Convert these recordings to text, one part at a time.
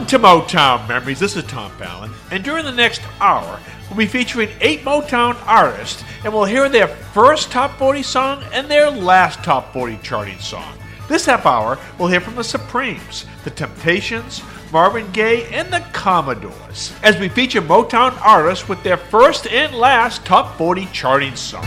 to Motown Memories. This is Tom Fallon, and during the next hour, we'll be featuring 8 Motown artists, and we'll hear their first Top 40 song and their last Top 40 charting song. This half hour, we'll hear from the Supremes, the Temptations, Marvin Gaye, and the Commodores, as we feature Motown artists with their first and last Top 40 charting song.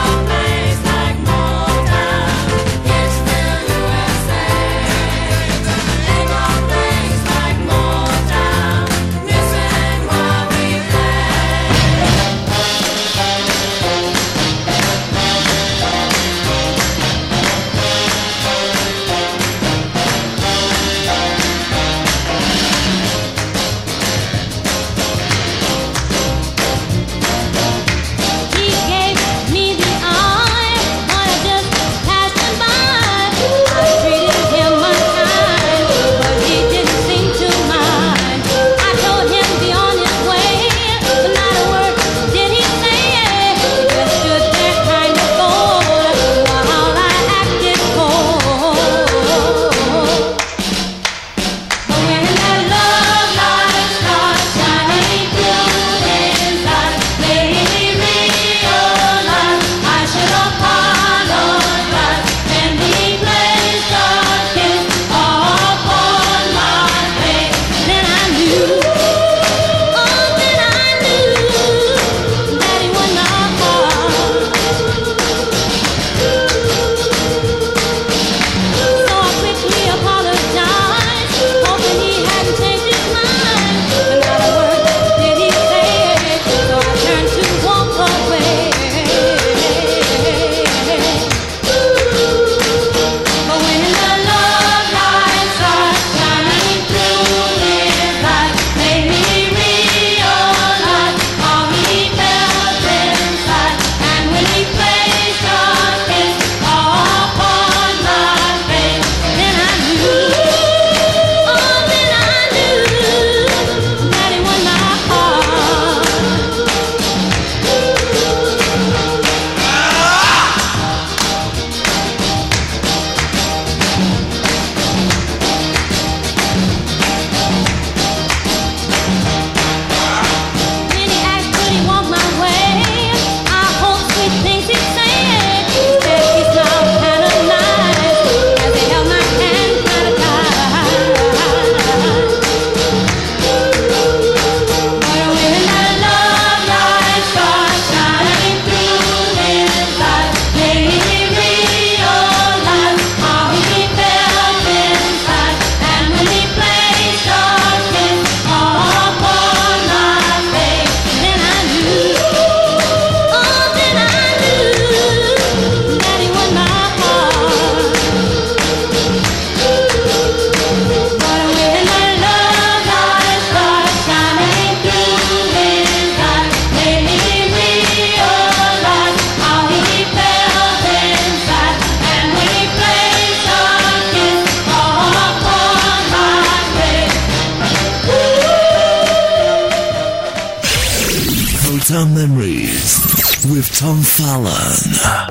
Motown Memories with Tom Fallon.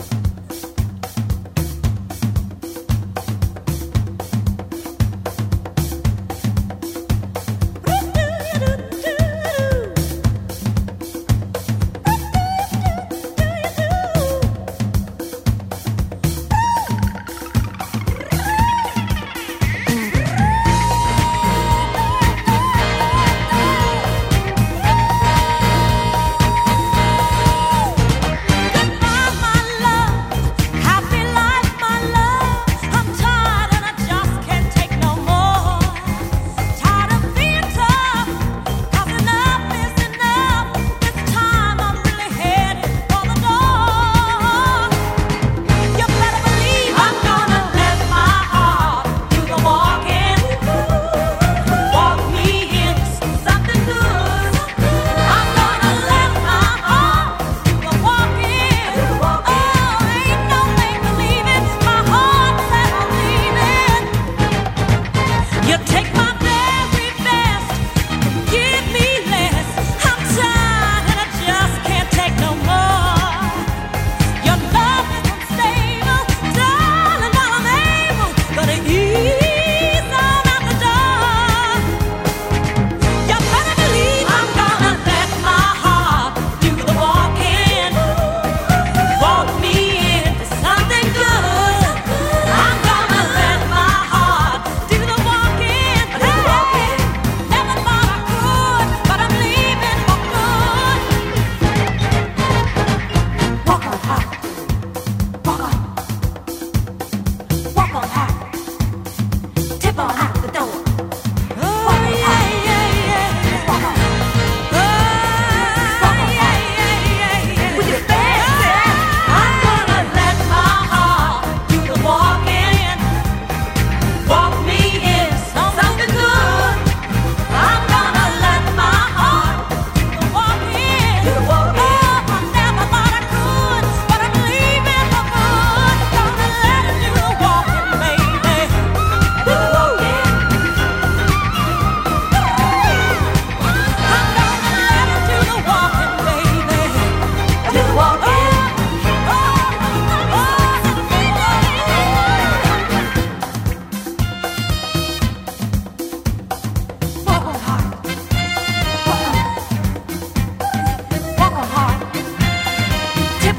Goodbye, my love.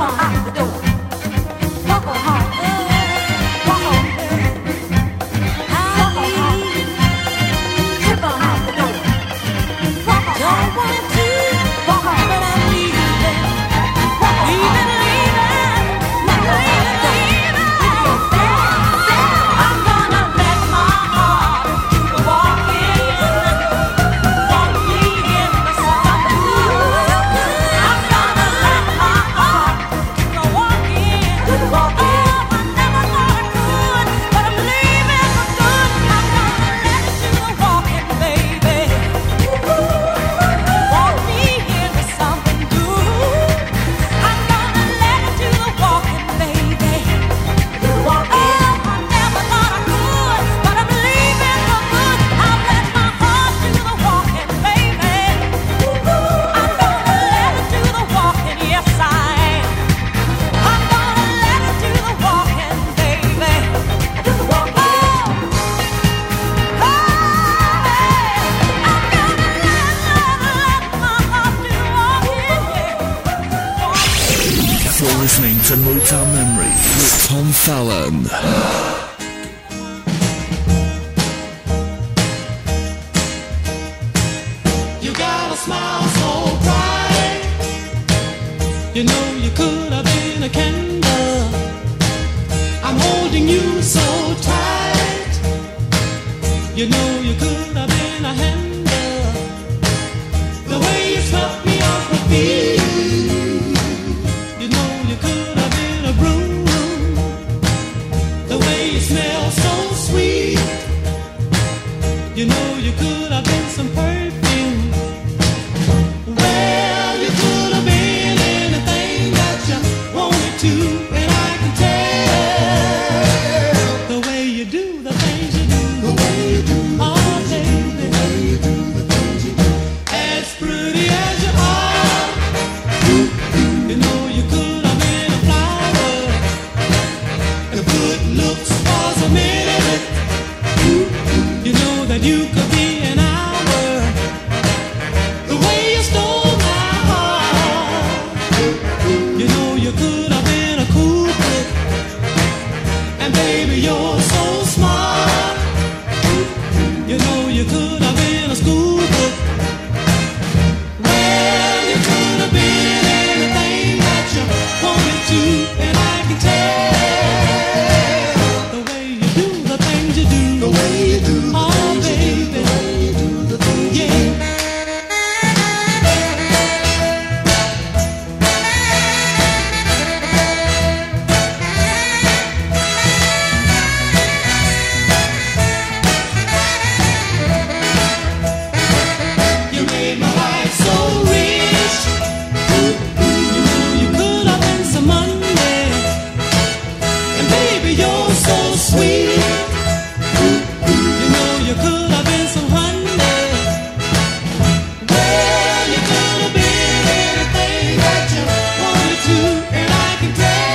listening to Motown Memories with Tom Fallon. You got a smile so bright. You know you could have been a candle. I'm holding you so tight. You know you could have been a handle. The way you swept me off my feet. You know you could have been a broom. The way you smell so sweet. You know you could have been some perfume. Well, you could have been anything that you wanted to, and I can tell the way you do the things you do. The way you do the things you do. The way you do the things you do. As pretty as you are, you know you could have been a flower. And good looks was a minute. You know that you could be an hour. The way you stole my heart. You know you could have been a cool cook. And baby, you're so smart. You know you could have been a school book. Well, you could have been anything that you wanted to, and I can tell the way you do the things you do. The way you do the things you do. The way you do the things you do. You made my life so rich. You know you could have been some money. And baby, you're so sweet. You know you could have been some honey. Well, you could have been anything that you wanted to, and I can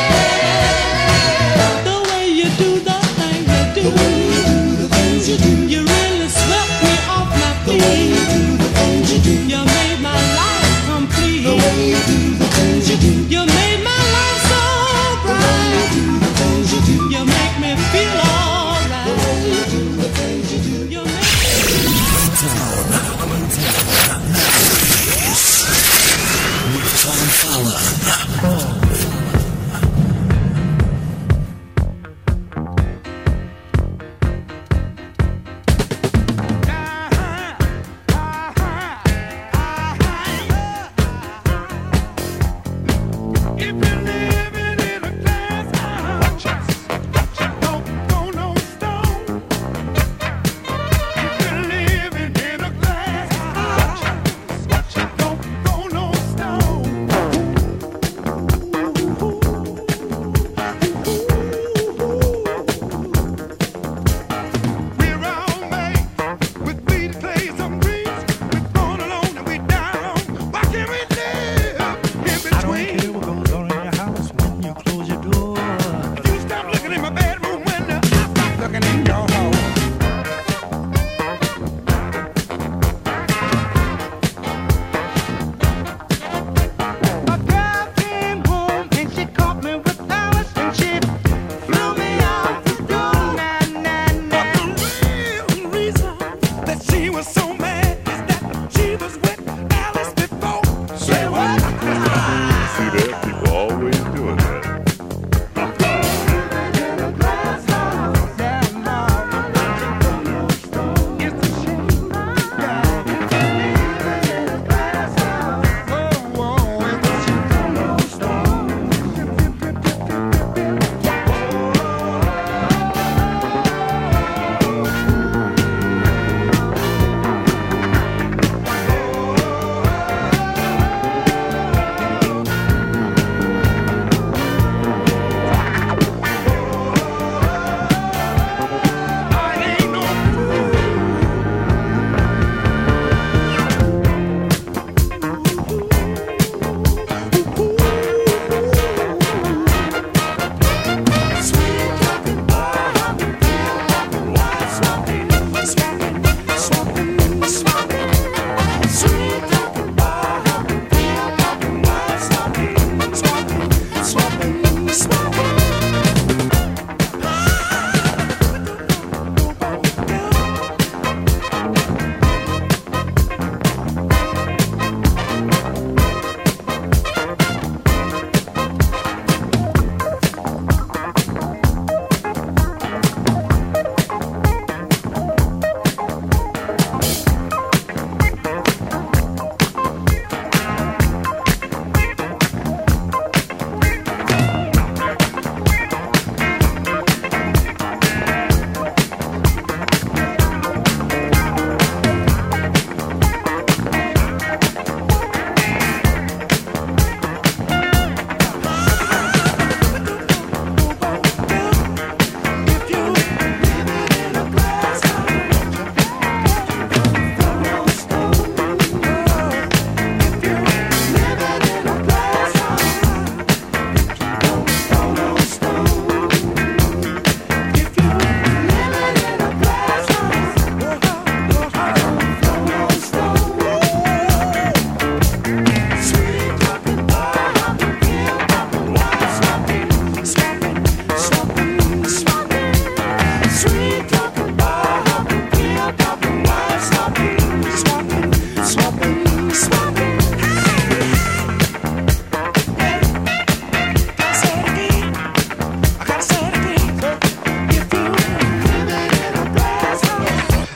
tell the way you do the things you do. The way you do the things you do. You really swept me off my feet. The way you do the things you do. You made my life complete. The way you do the things you do. You made my life so bright. The way you do the things you do. You make me feel alright. The way you do the things you do. You make With Tom Fallon. If you're living in a glass house, don't go no stone. If you're living in a glass house, don't go no stone.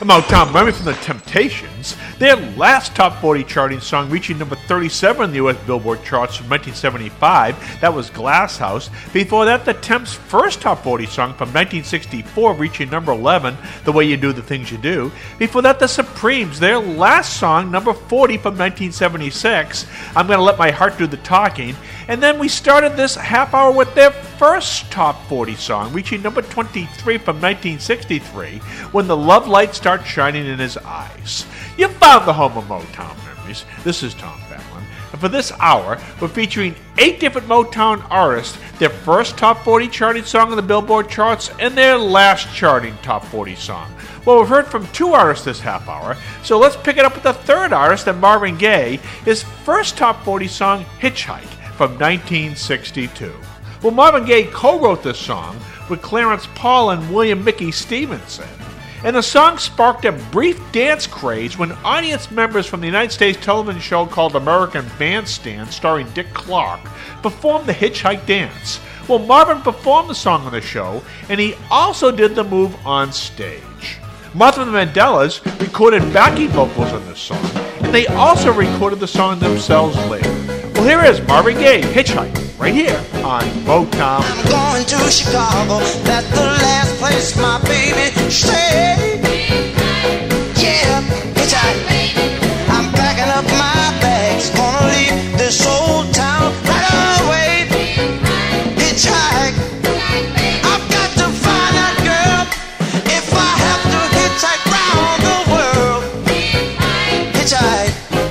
Motown Memory from the Temptations, their last top 40 charting song reaching number 37 in the U.S. Billboard charts from 1975, that was Glass House. Before that, the Temps' first top 40 song from 1964 reaching number 11, The Way You Do the Things You Do. Before that, the Supremes, their last song, number 40 from 1976, I'm Gonna Let My Heart Do the Talking. And then we started this half hour with their first top 40 song, reaching number 23 from 1963, When the Love Light Starts Shining in His Eyes. You found the home of Motown Memories. This is Tom Fallon. And for this hour, we're featuring 8 different Motown artists, their first top 40 charting song on the Billboard charts, and their last charting top 40 song. Well, we've heard from 2 artists this half hour, so let's pick it up with the third artist, and Marvin Gaye, his first top 40 song, Hitchhike, from 1962. Well, Marvin Gaye co-wrote this song with Clarence Paul and William Mickey Stevenson. And the song sparked a brief dance craze when audience members from the United States television show called American Bandstand, starring Dick Clark, performed the Hitchhike dance. Well, Marvin performed the song on the show, and he also did the move on stage. Martha and the Vandellas recorded backing vocals on this song, and they also recorded the song themselves later. Well, here is Marvin Gaye, Hitchhike, right here on Motown. I'm going to Chicago, that's the last place my baby stayed. Yeah, hitchhike. I'm packing up my bags, gonna leave this old town right away. Hitchhike. I've got to find that girl if I have to hitchhike round the world. Hitchhike.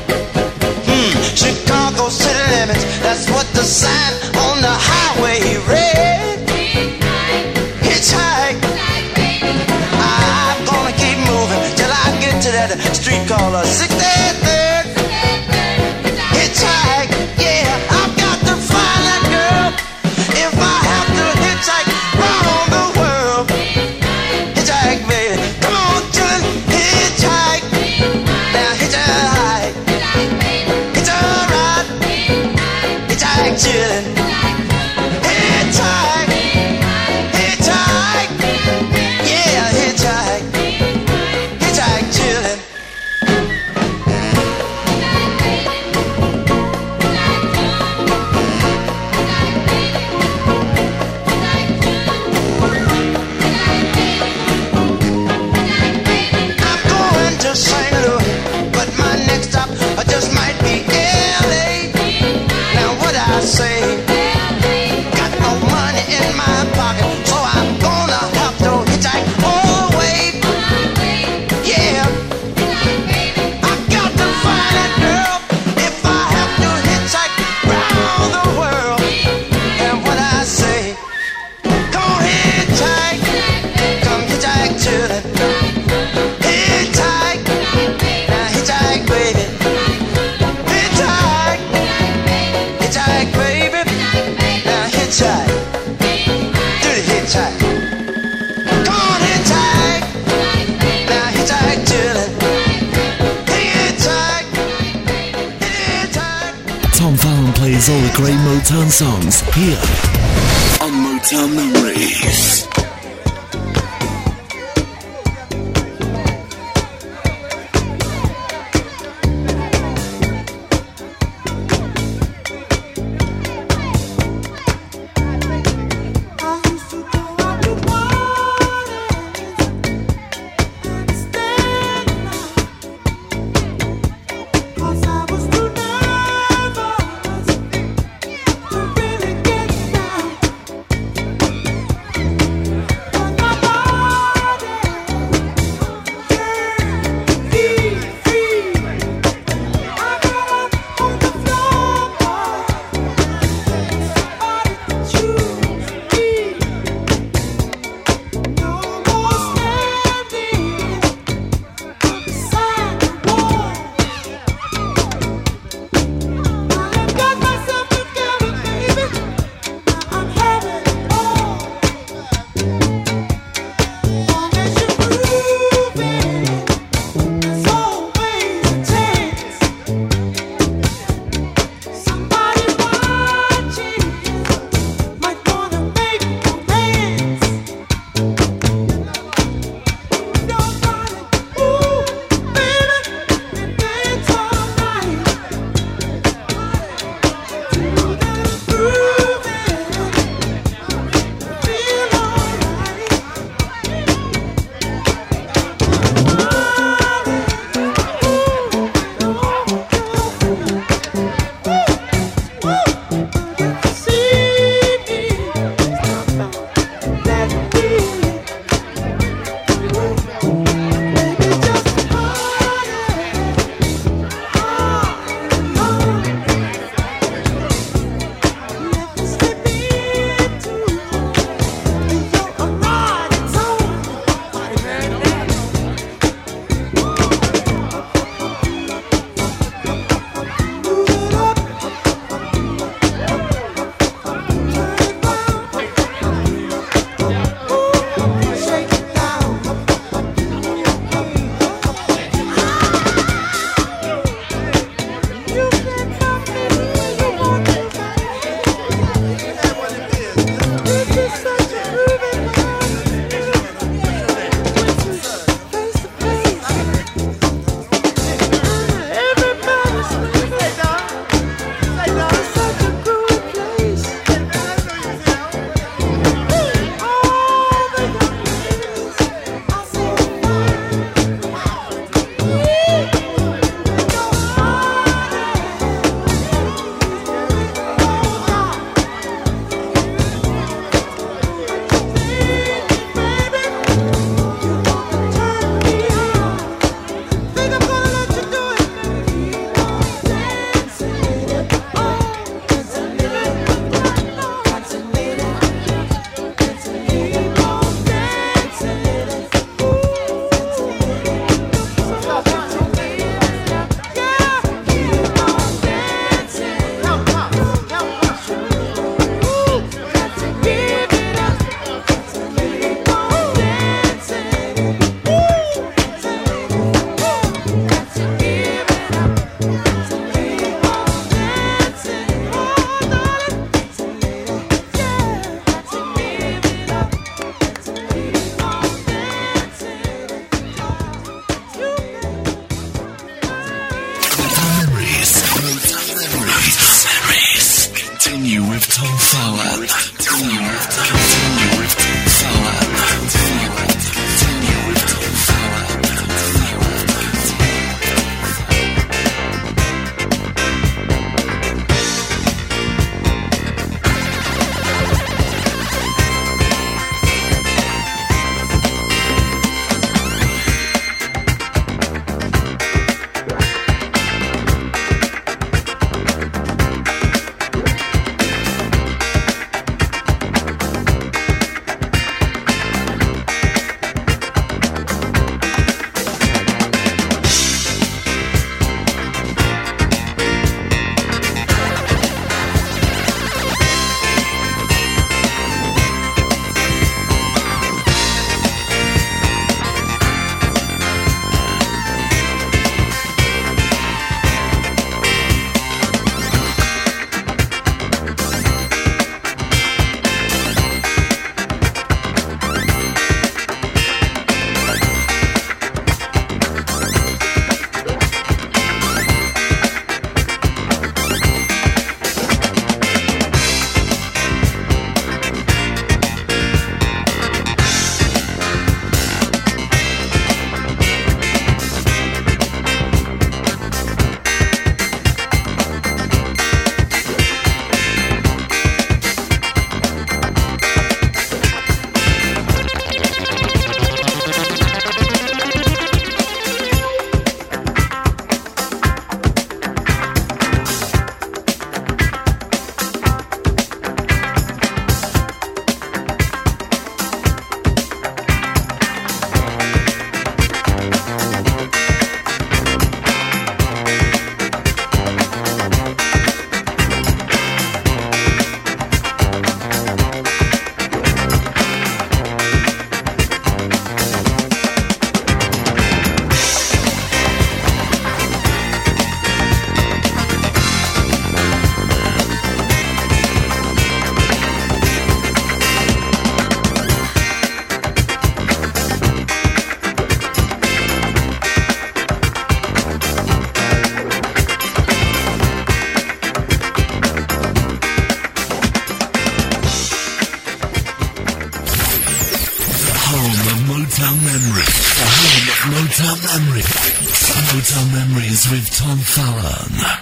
Chicago city limits, that's what the sign on the highway read. Hitchhike. I'm gonna keep moving till I get to that street called 63rd. Hitchhike, yeah, I've got to find that girl if I have to hitchhike round the world. Hitchhike, baby, come on, chillin', hitchhike. Now hitchhike. It's alright. Hitchhike, chillin'. Hitchhike. Hitchhike. Yeah, hitchhike. Hitchhike, chillin'. I'm going to St. Louis, but my next stop just might be L.A. Now what I say? Got no money in my pocket, so I'm gonna have to hitchhike all the way. Yeah, I got to find that girl if I have to hitchhike round the world. And what I say? Come on, hitchhike, come hitchhike, children. Hitchhike, now hitchhike, baby. Hitchhike, hitchhike, baby. Now hitchhike, do the hitchhike. Come on, hitchhike, now hitchhike, chillin'. Hitchhike, hitchhike. Tom Fallon plays all the great Motown songs here on Motown Memories. I used to go out to parties and stand in line, 'cause I was too nervous to really get down. with Tom Fallon. Continue with Tom Fallon. Continue with Tom Fallon. Motown Memories with Tom Fallon.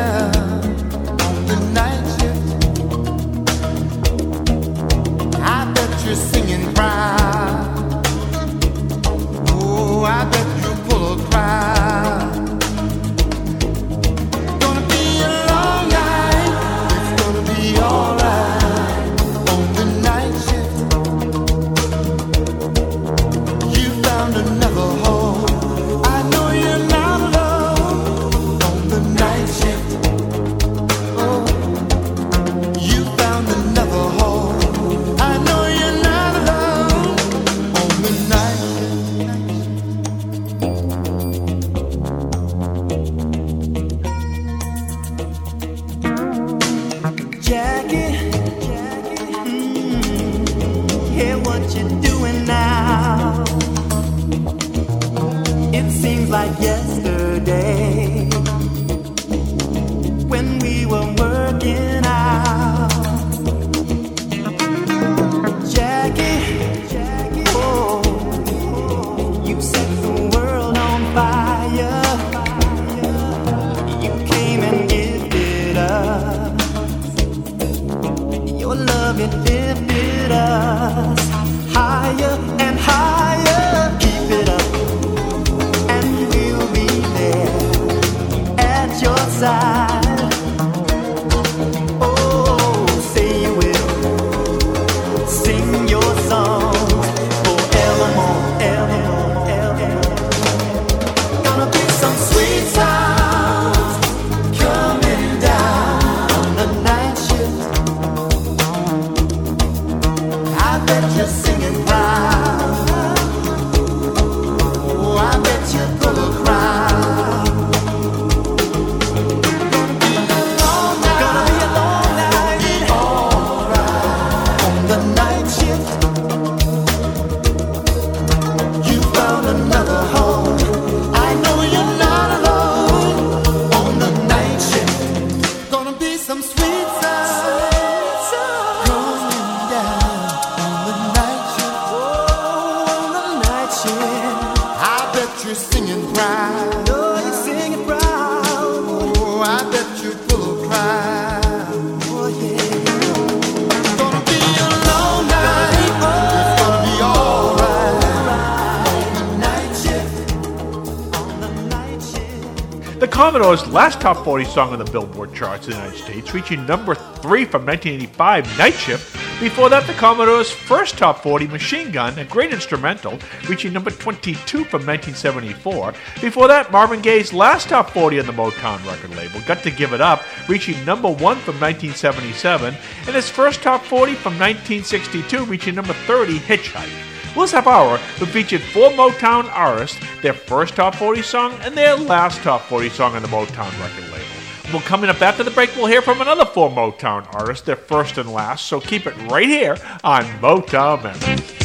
I've It seems like yesterday when we were working out. Jackie, oh, you set the world on fire. You came and gifted us your love, it lifted us higher and higher. Keep it up, and we'll be there at your side. Oh, say you will sing your songs forevermore, evermore, evermore. Gonna be some sweet sounds coming down on the night shift. I bet you're singing proud. Oh, I bet you're full of crowd. Gonna be a long night, alright. On the night shift, you found another home. I know you're not alone. On the night shift, gonna be some sweet sounds going down on the night shift. Oh, on the night shift, I bet you're singing proud. Oh, you're singing proud. Oh, I bet you're full of pride. Oh, yeah. Gonna be a long night. It's gonna be alright. On the night shift. On the night shift. The Commodore's last top 40 song on the Billboard charts in the United States, reaching number 3 from 1985, Night Shift. Before that, the Commodore's first top 40, Machine Gun, a great instrumental, reaching number 22 from 1974. Before that, Marvin Gaye's last top 40 on the Motown record label, Got to Give It Up, reaching number 1 from 1977, and his first top 40 from 1962, reaching number 30, Hitchhike. Well, this half hour, we featured 4 Motown artists, their first top 40 song, and their last top 40 song on the Motown record label. Well, coming up after the break, we'll hear from another 4 Motown artists, their first and last, so keep it right here on Motown Memories.